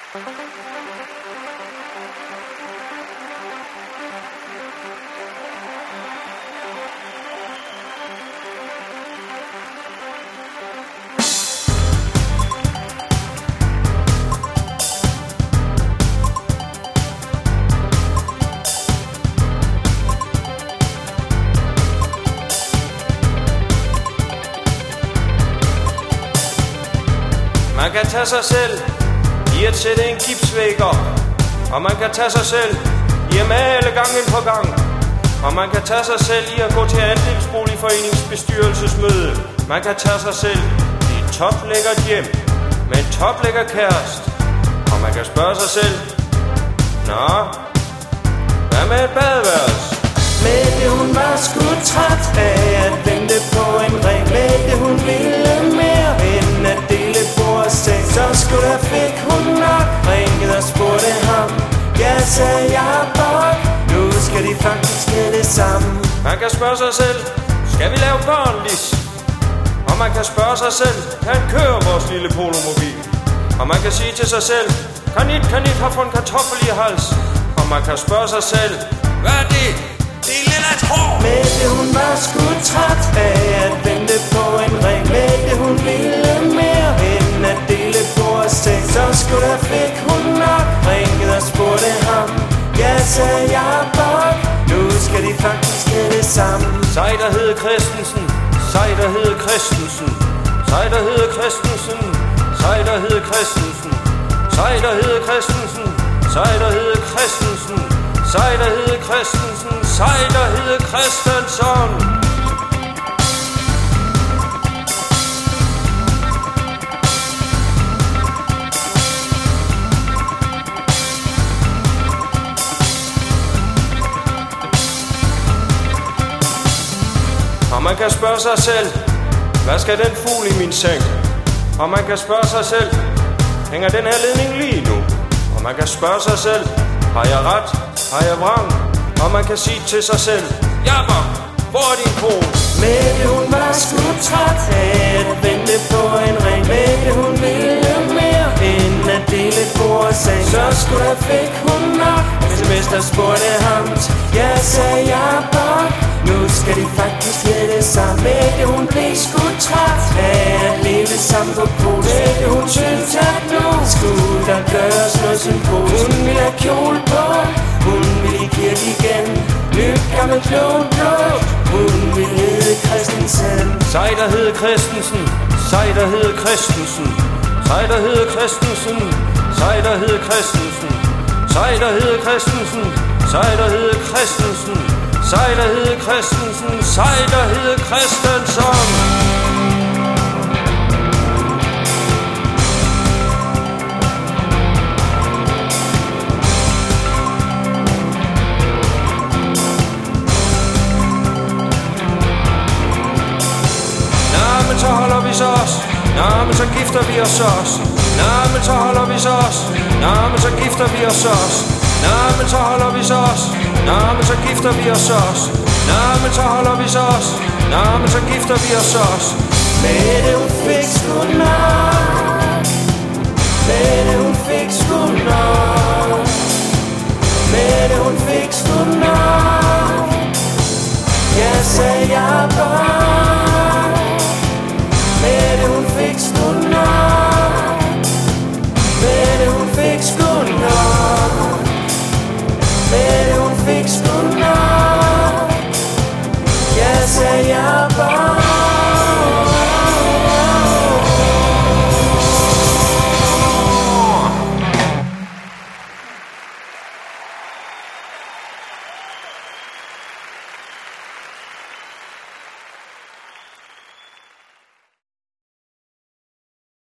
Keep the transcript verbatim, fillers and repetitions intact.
Man kan tage sig selv i at sætte en gipsvæg op, og man kan tage sig selv i at male gangen på gang, og man kan tage sig selv i at gå til andelsboligforeningens bestyrelsesmøde. Man kan tage sig selv i et toplækkert hjem med en toplækker kæreste, og man kan spørge sig selv: nå, hvad med et badeværelse? Mette, hun var sgu træt af at vente på en ring. Mette, hun ville mere end at dele bord og seng. Så skulle der fik hun nok ringet og spurgte ham. Ja, sagde jeg bok, nu skal de faktisk med det samme. Man kan spørge sig selv: skal vi lave børn, Lis? Og man kan spørge sig selv: kan han køre vores lille polomobil? Og man kan sige til sig selv: kanit, kanit har fået en kartoffel i hals. Og man kan spørge sig selv: hvad er det? Det er lidt af et hår. Mette, hun var sgu træt af at vente på en ring. Mette, hun ville mere end at dele bord og seng. Så skulle der fik hun nok ringet og spurgte ham. Ja, sagde jeg bok, nu skal de faktisk med det samme. Sig, der hed Christensen. Sig, der hed Christensen. Sig, der hed Christensen. Sig, der hed Christensen. Sig, der hed Christensen. Sig, der hed Christensen. Sig, der hed Christensen. Sig, der hed Christensson. Og man kan spørge sig selv: hvad skal den fugl i min seng? Og man kan spørge sig selv: hænger den her ledning lige nu? Og man kan spørge sig selv: har jeg ret? Har jeg vrang? Og man kan sige til sig selv: jammer, hvor er din kone? Mette, hun var sgu træt af at vente på en ring. Mette, hun ville mere end at dele bord og seng. Så skulle der fik hun nok sms, der spurgte ham. Ja, sagde jeg bok, nu skal de faktisk have det sammen. Mette, hun blev sgu træt af at leve sammen på pol. Mette, hun synes, at nu skulle der gøres noget symbol. Hun ville have kjole på, hun ville i kirke igen. Nyt gammel klon blå, hun ville hedde Christensen. Sig, der hed Christensen. Sig, der hed Christensen. Sig, der hed Christensen. Sig, der hed Christensen. Sig, der hed Christensen. Sig, der hed Christensen. Sig, der hed Christensen. Sig, der hed Christensson. Så holder vi så os. Nå, men så gifter vi os os. Nå, men så holder vi så os. Nå, men så gifter vi os os. Nå, men så holder vi så os. Nå, men så gifter vi os os. Nå, men så holder vi så os. Nå, men så gifter vi os os. Mette, hun fik sgu nok